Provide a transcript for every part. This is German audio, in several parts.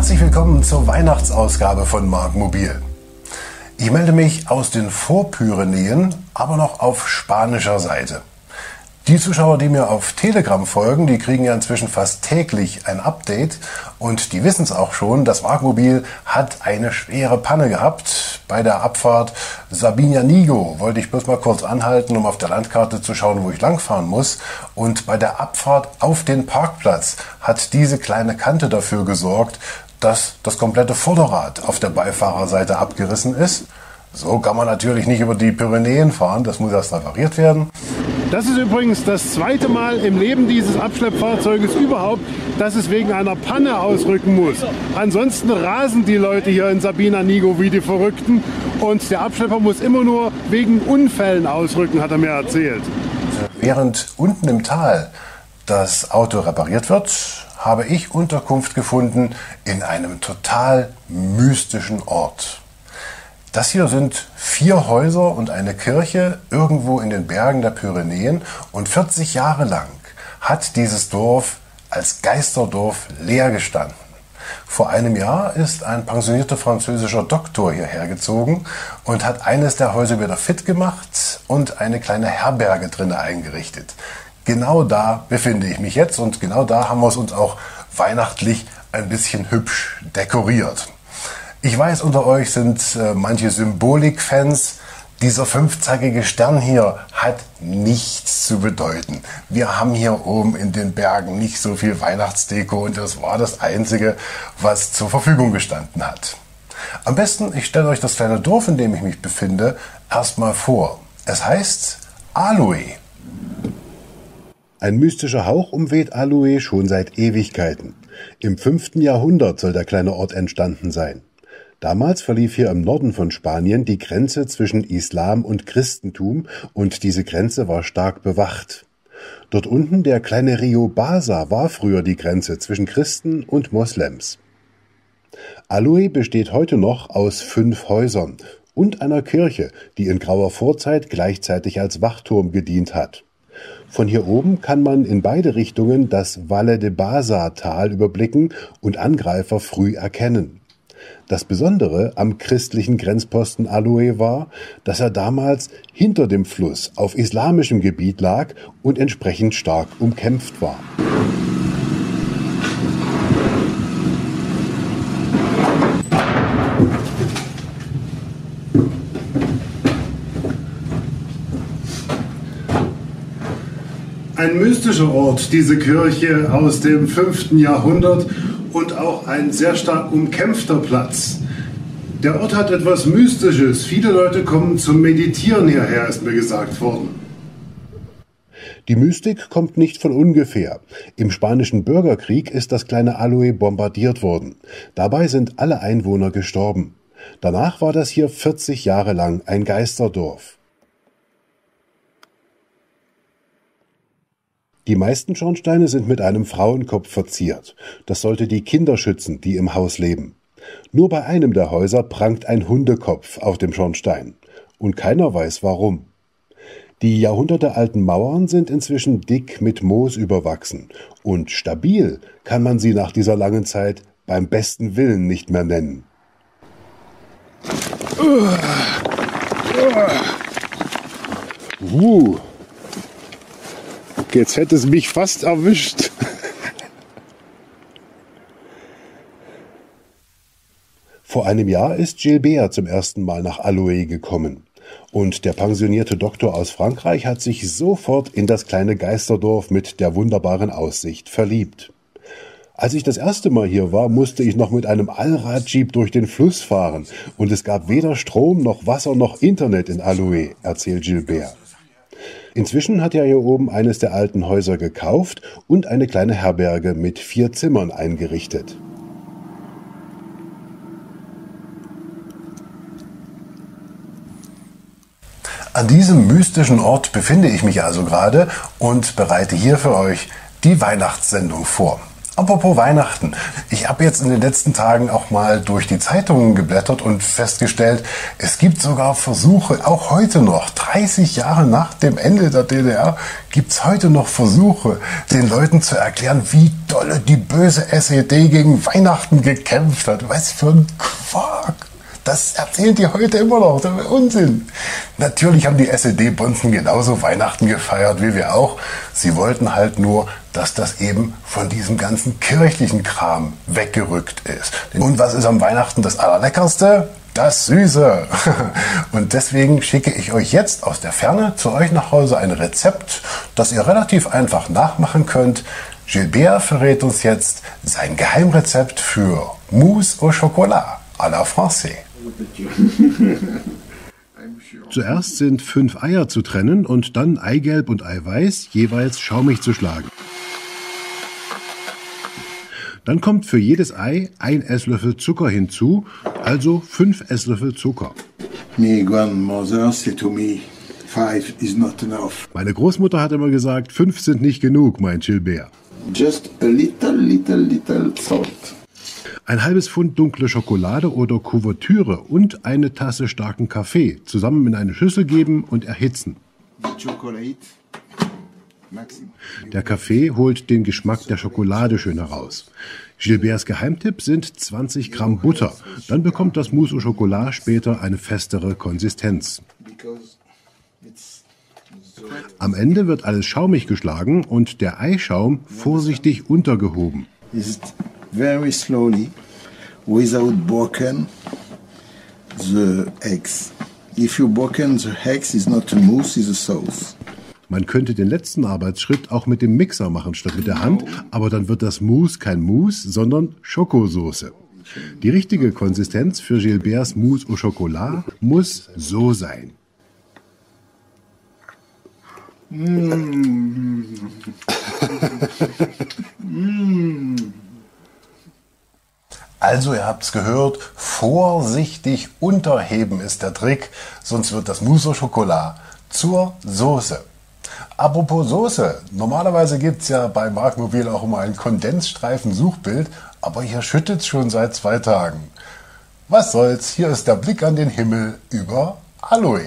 Herzlich willkommen zur Weihnachtsausgabe von Mark Mobil. Ich melde mich aus den Vorpyrenäen, aber noch auf spanischer Seite. Die Zuschauer, die mir auf Telegram folgen, die kriegen ja inzwischen fast täglich ein Update und die wissen es auch schon, das Mark Mobil hat eine schwere Panne gehabt. Bei der Abfahrt Sabinanigo wollte ich bloß mal kurz anhalten, um auf der Landkarte zu schauen, wo ich langfahren muss. Und bei der Abfahrt auf den Parkplatz hat diese kleine Kante dafür gesorgt, dass das komplette Vorderrad auf der Beifahrerseite abgerissen ist. So kann man natürlich nicht über die Pyrenäen fahren, das muss erst repariert werden. Das ist übrigens das zweite Mal im Leben dieses Abschleppfahrzeuges überhaupt, dass es wegen einer Panne ausrücken muss. Ansonsten rasen die Leute hier in Sabinanigo wie die Verrückten und der Abschlepper muss immer nur wegen Unfällen ausrücken, hat er mir erzählt. Während unten im Tal das Auto repariert wird, habe ich Unterkunft gefunden in einem total mystischen Ort. Das hier sind 4 Häuser und eine Kirche irgendwo in den Bergen der Pyrenäen und 40 Jahre lang hat dieses Dorf als Geisterdorf leer gestanden. Vor einem Jahr ist ein pensionierter französischer Doktor hierher gezogen und hat eines der Häuser wieder fit gemacht und eine kleine Herberge drin eingerichtet. Genau da befinde ich mich jetzt und genau da haben wir es uns auch weihnachtlich ein bisschen hübsch dekoriert. Ich weiß, unter euch sind manche Symbolik-Fans. Dieser 5-zackige Stern hier hat nichts zu bedeuten. Wir haben hier oben in den Bergen nicht so viel Weihnachtsdeko und das war das Einzige, was zur Verfügung gestanden hat. Am besten, ich stelle euch das kleine Dorf, in dem ich mich befinde, erstmal vor. Es heißt Aloe. Ein mystischer Hauch umweht Aloe schon seit Ewigkeiten. Im 5. Jahrhundert soll der kleine Ort entstanden sein. Damals verlief hier im Norden von Spanien die Grenze zwischen Islam und Christentum und diese Grenze war stark bewacht. Dort unten der kleine Rio Basa war früher die Grenze zwischen Christen und Moslems. Aloe besteht heute noch aus 5 Häusern und einer Kirche, die in grauer Vorzeit gleichzeitig als Wachturm gedient hat. Von hier oben kann man in beide Richtungen das Valle de Basa-Tal überblicken und Angreifer früh erkennen. Das Besondere am christlichen Grenzposten Aloe war, dass er damals hinter dem Fluss auf islamischem Gebiet lag und entsprechend stark umkämpft war. Ein mystischer Ort, diese Kirche aus dem 5. Jahrhundert und auch ein sehr stark umkämpfter Platz. Der Ort hat etwas Mystisches. Viele Leute kommen zum Meditieren hierher, ist mir gesagt worden. Die Mystik kommt nicht von ungefähr. Im Spanischen Bürgerkrieg ist das kleine Aloe bombardiert worden. Dabei sind alle Einwohner gestorben. Danach war das hier 40 Jahre lang ein Geisterdorf. Die meisten Schornsteine sind mit einem Frauenkopf verziert. Das sollte die Kinder schützen, die im Haus leben. Nur bei einem der Häuser prangt ein Hundekopf auf dem Schornstein. Und keiner weiß warum. Die jahrhundertealten Mauern sind inzwischen dick mit Moos überwachsen. Und stabil kann man sie nach dieser langen Zeit beim besten Willen nicht mehr nennen. Jetzt hätte es mich fast erwischt. Vor einem Jahr ist Gilbert zum ersten Mal nach Aloe gekommen. Und der pensionierte Doktor aus Frankreich hat sich sofort in das kleine Geisterdorf mit der wunderbaren Aussicht verliebt. Als ich das erste Mal hier war, musste ich noch mit einem Allrad-Jeep durch den Fluss fahren. Und es gab weder Strom noch Wasser noch Internet in Aloe, erzählt Gilbert. Inzwischen hat er hier oben eines der alten Häuser gekauft und eine kleine Herberge mit 4 Zimmern eingerichtet. An diesem mystischen Ort befinde ich mich also gerade und bereite hier für euch die Weihnachtssendung vor. Apropos Weihnachten. Ich habe jetzt in den letzten Tagen auch mal durch die Zeitungen geblättert und festgestellt, es gibt sogar Versuche, auch heute noch, 30 Jahre nach dem Ende der DDR, gibt es heute noch Versuche, den Leuten zu erklären, wie dolle die böse SED gegen Weihnachten gekämpft hat. Was für ein Quark! Das erzählen die heute immer noch, das ist Unsinn. Natürlich haben die SED-Bonzen genauso Weihnachten gefeiert wie wir auch. Sie wollten halt nur, dass das eben von diesem ganzen kirchlichen Kram weggerückt ist. Und was ist am Weihnachten das Allerleckerste? Das Süße. Und deswegen schicke ich euch jetzt aus der Ferne zu euch nach Hause ein Rezept, das ihr relativ einfach nachmachen könnt. Gilbert verrät uns jetzt sein Geheimrezept für Mousse au Chocolat à la Française. Zuerst sind 5 Eier zu trennen und dann Eigelb und Eiweiß jeweils schaumig zu schlagen. Dann kommt für jedes Ei 1 Esslöffel Zucker hinzu, also 5 Esslöffel Zucker. My grandmother said to me, 5 is not enough. Meine Großmutter hat immer gesagt, 5 sind nicht genug, meint Gilbert. Just a little salt. Ein halbes Pfund dunkle Schokolade oder Kuvertüre und eine Tasse starken Kaffee zusammen in eine Schüssel geben und erhitzen. Der Kaffee holt den Geschmack der Schokolade schön heraus. Gilberts Geheimtipp sind 20 Gramm Butter. Dann bekommt das Mousse au Chocolat später eine festere Konsistenz. Am Ende wird alles schaumig geschlagen und der Eischaum vorsichtig untergehoben. Very slowly, without broken the eggs. If you broken the eggs, it's not a mousse, it's a sauce. Man könnte den letzten Arbeitsschritt auch mit dem Mixer machen statt mit der Hand, aber dann wird das Mousse kein Mousse, sondern Schokosoße. Die richtige Konsistenz für Gilberts Mousse au Chocolat muss so sein. Also ihr habt es gehört, vorsichtig unterheben ist der Trick, sonst wird das Mousse au Chocolat zur Soße. Apropos Soße, normalerweise gibt es ja bei Mark Mobil auch immer ein Kondensstreifen-Suchbild, aber hier schüttet es schon seit 2 Tagen. Was soll's, hier ist der Blick an den Himmel über Aloe.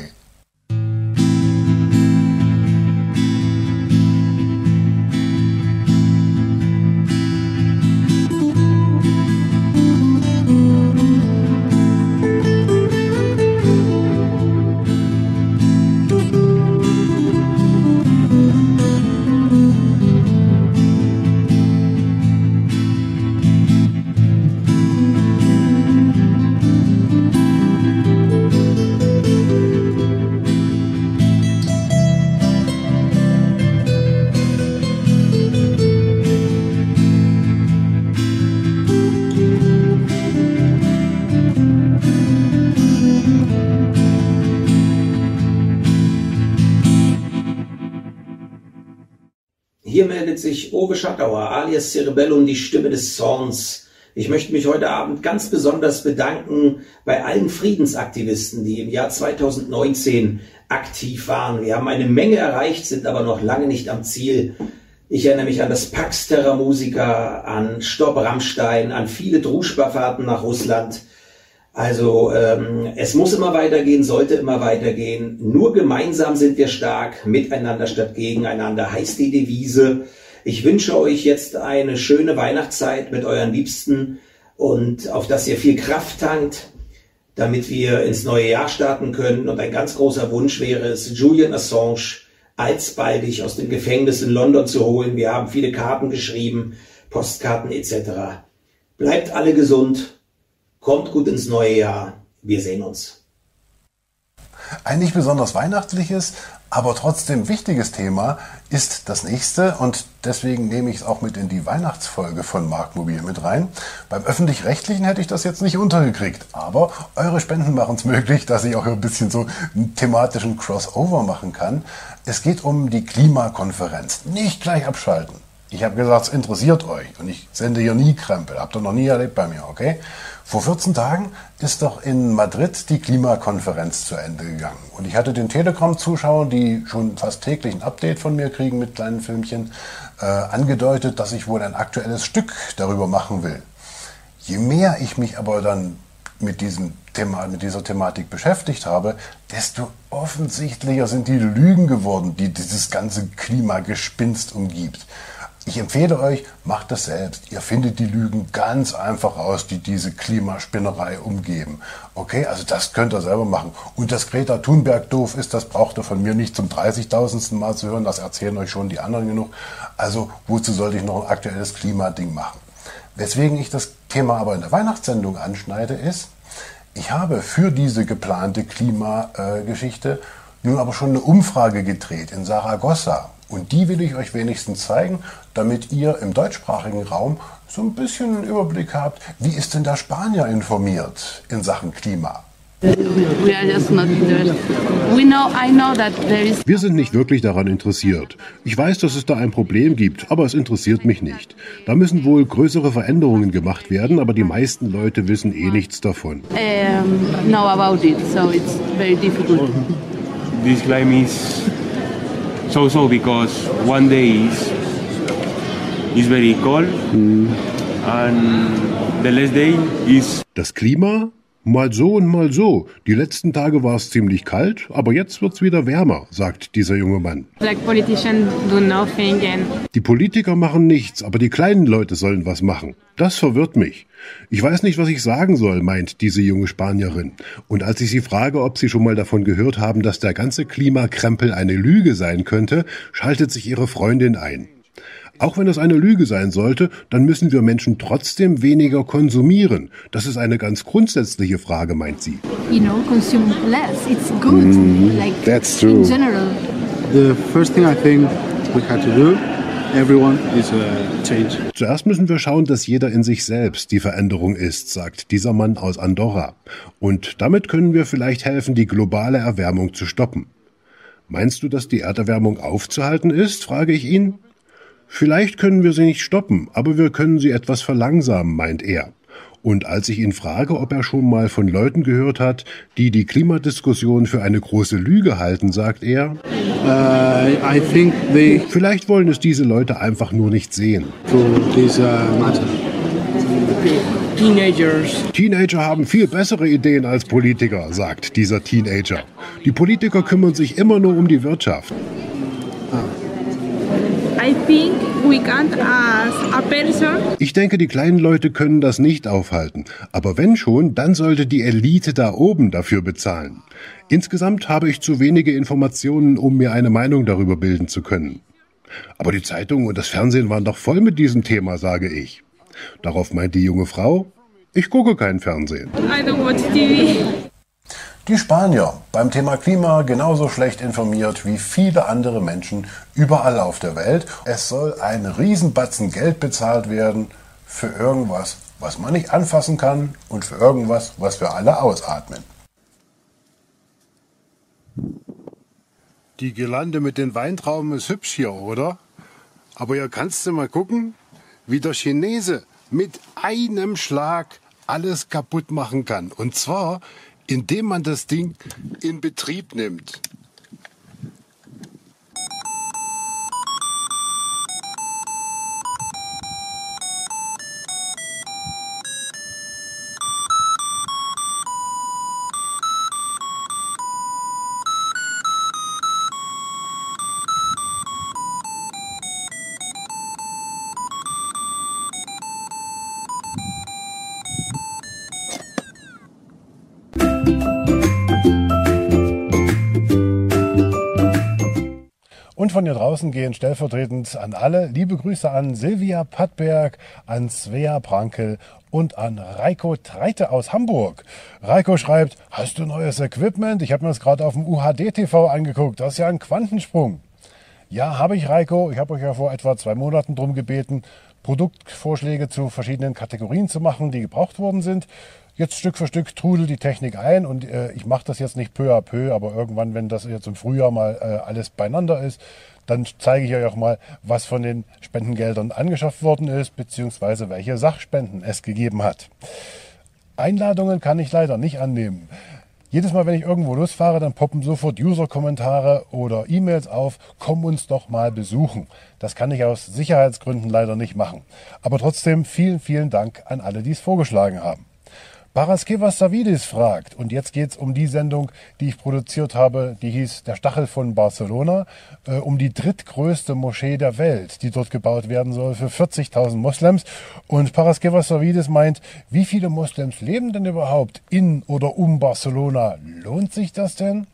Hier meldet sich Owe Schattauer alias Cerebellum, die Stimme des Zorns. Ich möchte mich heute Abend ganz besonders bedanken bei allen Friedensaktivisten, die im Jahr 2019 aktiv waren. Wir haben eine Menge erreicht, sind aber noch lange nicht am Ziel. Ich erinnere mich an das Pax Terra Musica, an Stopp Rammstein, an viele Druschba-Fahrten nach Russland. Also es muss immer weitergehen, sollte immer weitergehen. Nur gemeinsam sind wir stark, miteinander statt gegeneinander heißt die Devise. Ich wünsche euch jetzt eine schöne Weihnachtszeit mit euren Liebsten und auf dass ihr viel Kraft tankt, damit wir ins neue Jahr starten können. Und ein ganz großer Wunsch wäre es, Julian Assange alsbaldig aus dem Gefängnis in London zu holen. Wir haben viele Karten geschrieben, Postkarten etc. Bleibt alle gesund. Kommt gut ins neue Jahr. Wir sehen uns. Ein nicht besonders weihnachtliches, aber trotzdem wichtiges Thema ist das nächste und deswegen nehme ich es auch mit in die Weihnachtsfolge von Mark Mobil mit rein. Beim Öffentlich-Rechtlichen hätte ich das jetzt nicht untergekriegt, aber eure Spenden machen es möglich, dass ich auch ein bisschen so einen thematischen Crossover machen kann. Es geht um die Klimakonferenz. Nicht gleich abschalten. Ich habe gesagt, es interessiert euch und ich sende hier nie Krempel. Habt ihr noch nie erlebt bei mir, okay? Vor 14 Tagen ist doch in Madrid die Klimakonferenz zu Ende gegangen. Und ich hatte den Telegram-Zuschauern, die schon fast täglich ein Update von mir kriegen mit kleinen Filmchen, angedeutet, dass ich wohl ein aktuelles Stück darüber machen will. Je mehr ich mich aber dann mit dieser Thematik beschäftigt habe, desto offensichtlicher sind die Lügen geworden, die dieses ganze Klimagespinst umgibt. Ich empfehle euch, macht das selbst. Ihr findet die Lügen ganz einfach raus, die diese Klimaspinnerei umgeben. Okay, also das könnt ihr selber machen. Und dass Greta Thunberg doof ist, das braucht ihr von mir nicht zum 30.000. Mal zu hören. Das erzählen euch schon die anderen genug. Also wozu sollte ich noch ein aktuelles Klimading machen? Weswegen ich das Thema aber in der Weihnachtssendung anschneide, ist, ich habe für diese geplante Klimageschichte nun aber schon eine Umfrage gedreht in Saragossa. Und die will ich euch wenigstens zeigen, damit ihr im deutschsprachigen Raum so ein bisschen einen Überblick habt, wie ist denn der Spanier informiert in Sachen Klima? Wir sind nicht wirklich daran interessiert. Ich weiß, dass es da ein Problem gibt, aber es interessiert mich nicht. Da müssen wohl größere Veränderungen gemacht werden, aber die meisten Leute wissen eh nichts davon. Know about it, so it's very difficult. This climate is so because one day is very cold and the next day is. Das Klima? Mal so und mal so. Die letzten Tage war es ziemlich kalt, aber jetzt wird's wieder wärmer, sagt dieser junge Mann. Like politicians do nothing and Die Politiker machen nichts, aber die kleinen Leute sollen was machen. Das verwirrt mich. Ich weiß nicht, was ich sagen soll, meint diese junge Spanierin. Und als ich sie frage, ob sie schon mal davon gehört haben, dass der ganze Klimakrempel eine Lüge sein könnte, schaltet sich ihre Freundin ein. Auch wenn es eine Lüge sein sollte, dann müssen wir Menschen trotzdem weniger konsumieren. Das ist eine ganz grundsätzliche Frage, meint sie. Consume less. It's good. That's true. In general. The first thing I think we have to do, everyone, is change. Zuerst müssen wir schauen, dass jeder in sich selbst die Veränderung ist, sagt dieser Mann aus Andorra. Und damit können wir vielleicht helfen, die globale Erwärmung zu stoppen. Meinst du, dass die Erderwärmung aufzuhalten ist, frage ich ihn. Vielleicht können wir sie nicht stoppen, aber wir können sie etwas verlangsamen, meint er. Und als ich ihn frage, ob er schon mal von Leuten gehört hat, die die Klimadiskussion für eine große Lüge halten, sagt er, I think they vielleicht wollen es diese Leute einfach nur nicht sehen. this matter. Teenager haben viel bessere Ideen als Politiker, sagt dieser Teenager. Die Politiker kümmern sich immer nur um die Wirtschaft. I think we can't as a person. Ich denke, die kleinen Leute können das nicht aufhalten. Aber wenn schon, dann sollte die Elite da oben dafür bezahlen. Insgesamt habe ich zu wenige Informationen, um mir eine Meinung darüber bilden zu können. Aber die Zeitungen und das Fernsehen waren doch voll mit diesem Thema, sage ich. Darauf meint die junge Frau, ich gucke kein Fernsehen. I don't watch TV. Die Spanier, beim Thema Klima genauso schlecht informiert wie viele andere Menschen überall auf der Welt. Es soll ein Riesenbatzen Geld bezahlt werden für irgendwas, was man nicht anfassen kann und für irgendwas, was wir alle ausatmen. Die Girlande mit den Weintrauben ist hübsch hier, oder? Aber hier kannst du mal gucken, wie der Chinese mit einem Schlag alles kaputt machen kann. Und zwar, indem man das Ding in Betrieb nimmt. Und von hier draußen gehen stellvertretend an alle liebe Grüße an Silvia Pattberg, an Svea Prankel und an Reiko Treite aus Hamburg. Reiko schreibt, hast du neues Equipment? Ich habe mir das gerade auf dem UHD-TV angeguckt. Das ist ja ein Quantensprung. Ja, habe ich, Reiko. Ich habe euch ja vor etwa 2 Monaten drum gebeten, Produktvorschläge zu verschiedenen Kategorien zu machen, die gebraucht worden sind. Jetzt Stück für Stück trudelt die Technik ein und ich mache das jetzt nicht peu à peu, aber irgendwann, wenn das jetzt im Frühjahr mal alles beieinander ist, dann zeige ich euch auch mal, was von den Spendengeldern angeschafft worden ist, beziehungsweise welche Sachspenden es gegeben hat. Einladungen kann ich leider nicht annehmen. Jedes Mal, wenn ich irgendwo losfahre, dann poppen sofort User-Kommentare oder E-Mails auf, komm uns doch mal besuchen. Das kann ich aus Sicherheitsgründen leider nicht machen. Aber trotzdem vielen, vielen Dank an alle, die es vorgeschlagen haben. Paraskevas Savidis fragt, und jetzt geht es um die Sendung, die ich produziert habe, die hieß Der Stachel von Barcelona, um die drittgrößte Moschee der Welt, die dort gebaut werden soll für 40.000 Moslems. Und Paraskevas Savidis meint, wie viele Moslems leben denn überhaupt in oder um Barcelona? Lohnt sich das denn?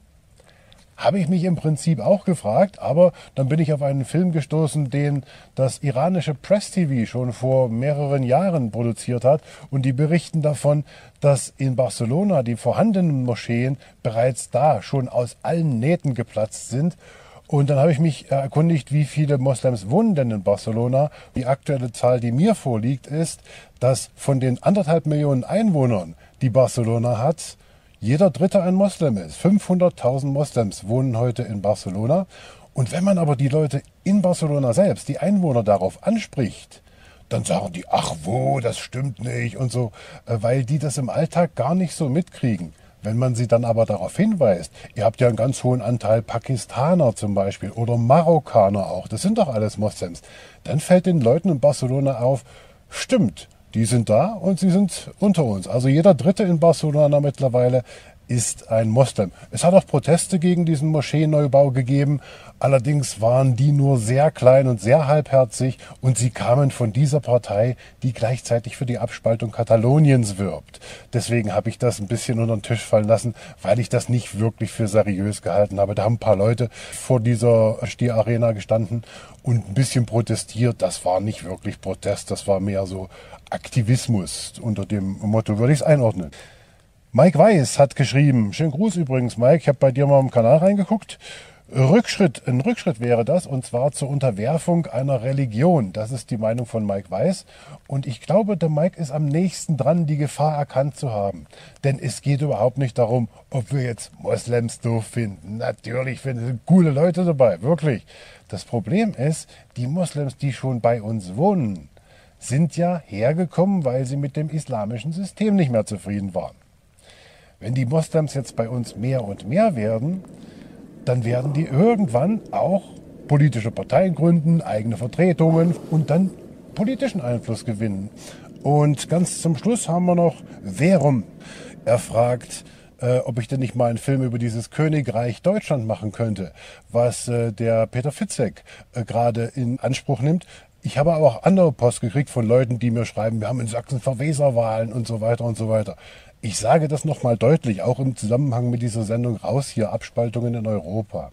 Habe ich mich im Prinzip auch gefragt, aber dann bin ich auf einen Film gestoßen, den das iranische Press TV schon vor mehreren Jahren produziert hat, und die berichten davon, dass in Barcelona die vorhandenen Moscheen bereits da schon aus allen Nähten geplatzt sind. Und dann habe ich mich erkundigt, wie viele Moslems wohnen denn in Barcelona. Die aktuelle Zahl, die mir vorliegt, ist, dass von den 1,5 Millionen Einwohnern, die Barcelona hat, jeder Dritte ein Moslem ist. 500.000 Moslems wohnen heute in Barcelona. Und wenn man aber die Leute in Barcelona selbst, die Einwohner, darauf anspricht, dann sagen die, ach wo, das stimmt nicht und so, weil die das im Alltag gar nicht so mitkriegen. Wenn man sie dann aber darauf hinweist, ihr habt ja einen ganz hohen Anteil Pakistaner zum Beispiel oder Marokkaner auch, das sind doch alles Moslems, dann fällt den Leuten in Barcelona auf, stimmt, die sind da und sie sind unter uns. Also jeder Dritte in Barcelona mittlerweile ist ein Moslem. Es hat auch Proteste gegen diesen Moscheeneubau gegeben. Allerdings waren die nur sehr klein und sehr halbherzig und sie kamen von dieser Partei, die gleichzeitig für die Abspaltung Kataloniens wirbt. Deswegen habe ich das ein bisschen unter den Tisch fallen lassen, weil ich das nicht wirklich für seriös gehalten habe. Da haben ein paar Leute vor dieser Stierarena gestanden und ein bisschen protestiert. Das war nicht wirklich Protest, das war mehr so Aktivismus. Unter dem Motto würde ich es einordnen. Mike Weiß hat geschrieben, schönen Gruß übrigens, Mike, ich habe bei dir mal im Kanal reingeguckt. Ein Rückschritt wäre das, und zwar zur Unterwerfung einer Religion. Das ist die Meinung von Mike Weiß. Und ich glaube, der Mike ist am nächsten dran, die Gefahr erkannt zu haben. Denn es geht überhaupt nicht darum, ob wir jetzt Moslems doof finden. Natürlich sind coole Leute dabei, wirklich. Das Problem ist, die Moslems, die schon bei uns wohnen, sind ja hergekommen, weil sie mit dem islamischen System nicht mehr zufrieden waren. Wenn die Moslems jetzt bei uns mehr und mehr werden, dann werden die irgendwann auch politische Parteien gründen, eigene Vertretungen und dann politischen Einfluss gewinnen. Und ganz zum Schluss haben wir noch Verum. Er fragt, ob ich denn nicht mal einen Film über dieses Königreich Deutschland machen könnte, was der Peter Fitzek gerade in Anspruch nimmt. Ich habe aber auch andere Post gekriegt von Leuten, die mir schreiben, wir haben in Sachsen Verweserwahlen und so weiter und so weiter. Ich sage das nochmal deutlich, auch im Zusammenhang mit dieser Sendung raus hier, Abspaltungen in Europa.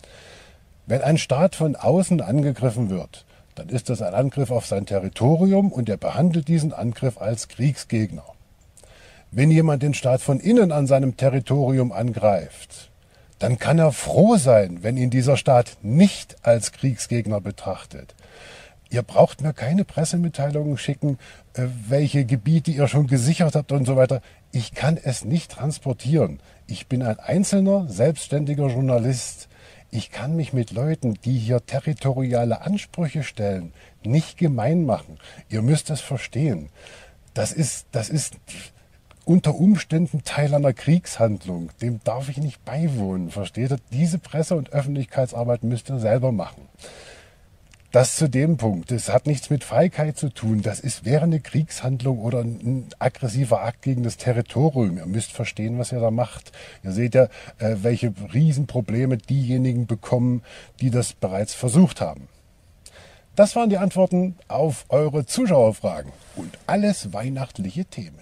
Wenn ein Staat von außen angegriffen wird, dann ist das ein Angriff auf sein Territorium und er behandelt diesen Angriff als Kriegsgegner. Wenn jemand den Staat von innen an seinem Territorium angreift, dann kann er froh sein, wenn ihn dieser Staat nicht als Kriegsgegner betrachtet. Ihr braucht mir keine Pressemitteilungen schicken, welche Gebiete ihr schon gesichert habt und so weiter. Ich kann es nicht transportieren. Ich bin ein einzelner, selbstständiger Journalist. Ich kann mich mit Leuten, die hier territoriale Ansprüche stellen, nicht gemein machen. Ihr müsst es verstehen. Das ist unter Umständen Teil einer Kriegshandlung. Dem darf ich nicht beiwohnen, versteht ihr? Diese Presse- und Öffentlichkeitsarbeit müsst ihr selber machen. Das zu dem Punkt. Das hat nichts mit Feigheit zu tun. Wäre eine Kriegshandlung oder ein aggressiver Akt gegen das Territorium. Ihr müsst verstehen, was ihr da macht. Ihr seht ja, welche Riesenprobleme diejenigen bekommen, die das bereits versucht haben. Das waren die Antworten auf eure Zuschauerfragen und alles weihnachtliche Themen.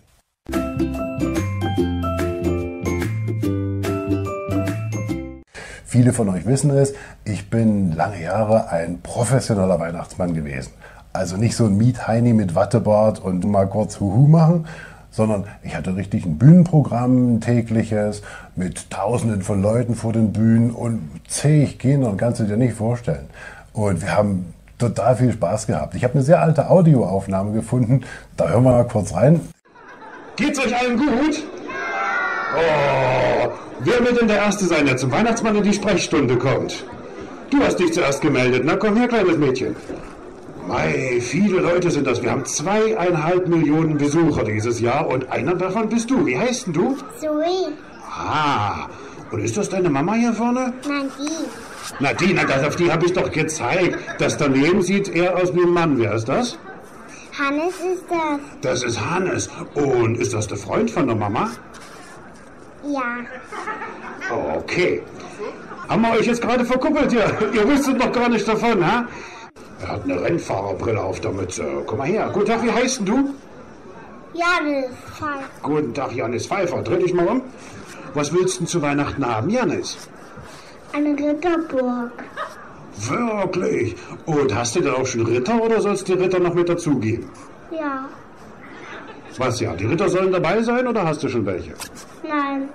Viele von euch wissen es, ich bin lange Jahre ein professioneller Weihnachtsmann gewesen. Also nicht so ein Miet-Heini mit Wattebart und mal kurz Huhu machen, sondern ich hatte richtig ein Bühnenprogramm, ein tägliches, mit Tausenden von Leuten vor den Bühnen und zähig Kindern, kannst du dir nicht vorstellen. Und wir haben total viel Spaß gehabt. Ich habe eine sehr alte Audioaufnahme gefunden, da hören wir mal kurz rein. Geht's euch allen gut? Oh, wer wird denn der Erste sein, der zum Weihnachtsmann in die Sprechstunde kommt? Du hast dich zuerst gemeldet. Na komm her, kleines Mädchen. Mei, viele Leute sind das. Wir haben 2,5 Millionen Besucher dieses Jahr und einer davon bist du. Wie heißt denn du? Zoe. Ah, und ist das deine Mama hier vorne? Nein, die. Na die, auf die habe ich doch gezeigt. Das daneben sieht eher aus wie ein Mann. Wer ist das? Hannes ist das. Das ist Hannes. Und ist das der Freund von der Mama? Ja. Okay. Haben wir euch jetzt gerade verkuppelt hier? Ihr wusstet noch gar nicht davon, ha? Er hat eine Rennfahrerbrille auf der Mütze. Komm mal her. Guten Tag, wie heißt denn du? Janis Pfeiffer. Guten Tag, Janis Pfeiffer. Dreh dich mal um. Was willst du denn zu Weihnachten haben, Janis? Eine Ritterburg. Wirklich? Und hast du denn auch schon Ritter oder sollst du die Ritter noch mit dazugeben? Ja. Was ja? Die Ritter sollen dabei sein oder hast du schon welche? Nein.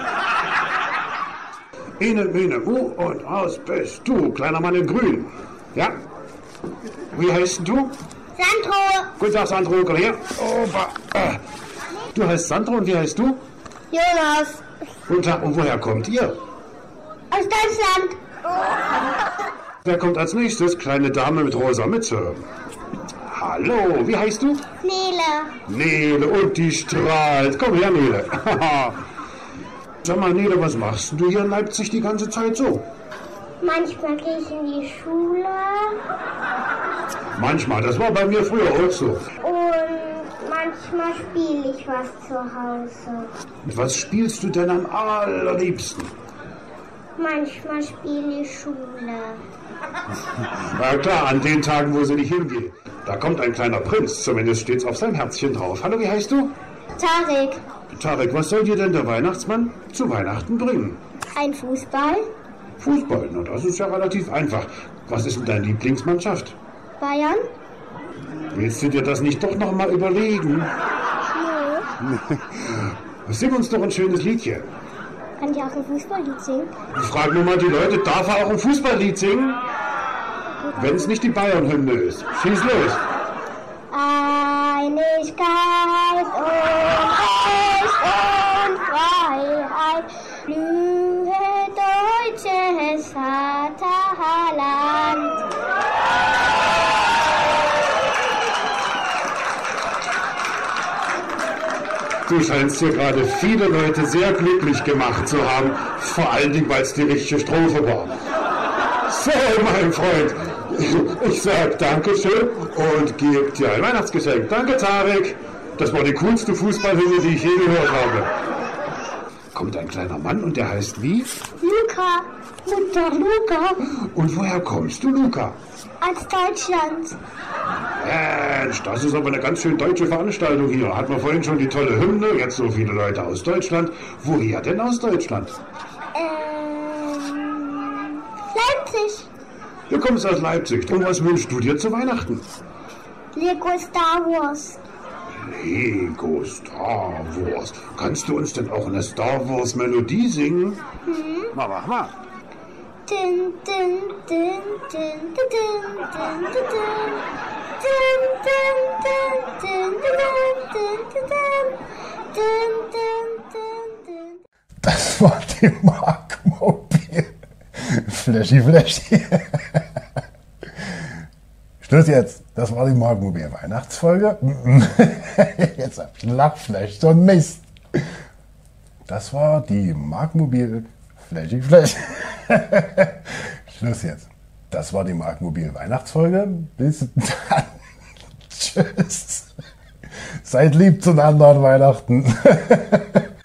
Ine, Mine, Mu und aus bist du, kleiner Mann in Grün. Ja? Wie heißt du? Sandro. Guten Tag, Sandro, komm her. Opa. Du heißt Sandro und wie heißt du? Jonas. Guten Tag, und woher kommt ihr? Aus Deutschland. Wer kommt als nächstes? Kleine Dame mit rosa Mütze. Hallo, wie heißt du? Nele. Nele, und die strahlt. Komm her, Nele. Sag mal, Nele, was machst du hier in Leipzig die ganze Zeit so? Manchmal gehe ich in die Schule. Manchmal, das war bei mir früher auch so. Und manchmal spiele ich was zu Hause. Und was spielst du denn am allerliebsten? Manchmal spiele ich Schule. Na klar, an den Tagen, wo sie nicht hingehen. Da kommt ein kleiner Prinz, zumindest steht's auf seinem Herzchen drauf. Hallo, wie heißt du? Tarek. Tarek, was soll dir denn der Weihnachtsmann zu Weihnachten bringen? Ein Fußball. Fußball, na das ist ja relativ einfach. Was ist denn deine Lieblingsmannschaft? Bayern. Willst du dir das nicht doch noch mal überlegen? Nee. Sing uns doch ein schönes Liedchen. Kann ich auch ein Fußballlied singen? Frag nur mal die Leute, darf er auch ein Fußballlied singen? Wenn es nicht die Bayern-Hymne ist. Schieß los. Einigkeit und Recht und Freiheit, blühe deutsches Vaterland. Du scheinst hier gerade viele Leute sehr glücklich gemacht zu haben, vor allen Dingen, weil es die richtige Strophe war. So, mein Freund, ich sag Dankeschön und gebe dir ein Weihnachtsgeschenk. Danke, Tarek. Das war die coolste Fußballhymne, die ich je gehört habe. Kommt ein kleiner Mann und der heißt wie? Luca. Mutter Luca. Und woher kommst du, Luca? Aus Deutschland. Mensch, das ist aber eine ganz schön deutsche Veranstaltung hier. Hatten wir vorhin schon die tolle Hymne, jetzt so viele Leute aus Deutschland. Woher denn aus Deutschland? Leipzig. Du kommst aus Leipzig. Und was wünschst du dir zu Weihnachten? Lego Star Wars. Lego Star Wars. Kannst du uns denn auch eine Star Wars Melodie singen? Mach mal. Din, din, din, din, din, din, din, din. Din, din, din, din, din, din, din. Das war die Markmobil. Flashy, flashy. Schluss jetzt. Das war die Markmobil Weihnachtsfolge. Jetzt hab ich einen Lachflash, so ein Mist. Das war die Markmobil Flashy, flashy. Schluss jetzt. Das war die Markmobil Weihnachtsfolge. Bis dann. Tschüss. Seid lieb zueinander an Weihnachten.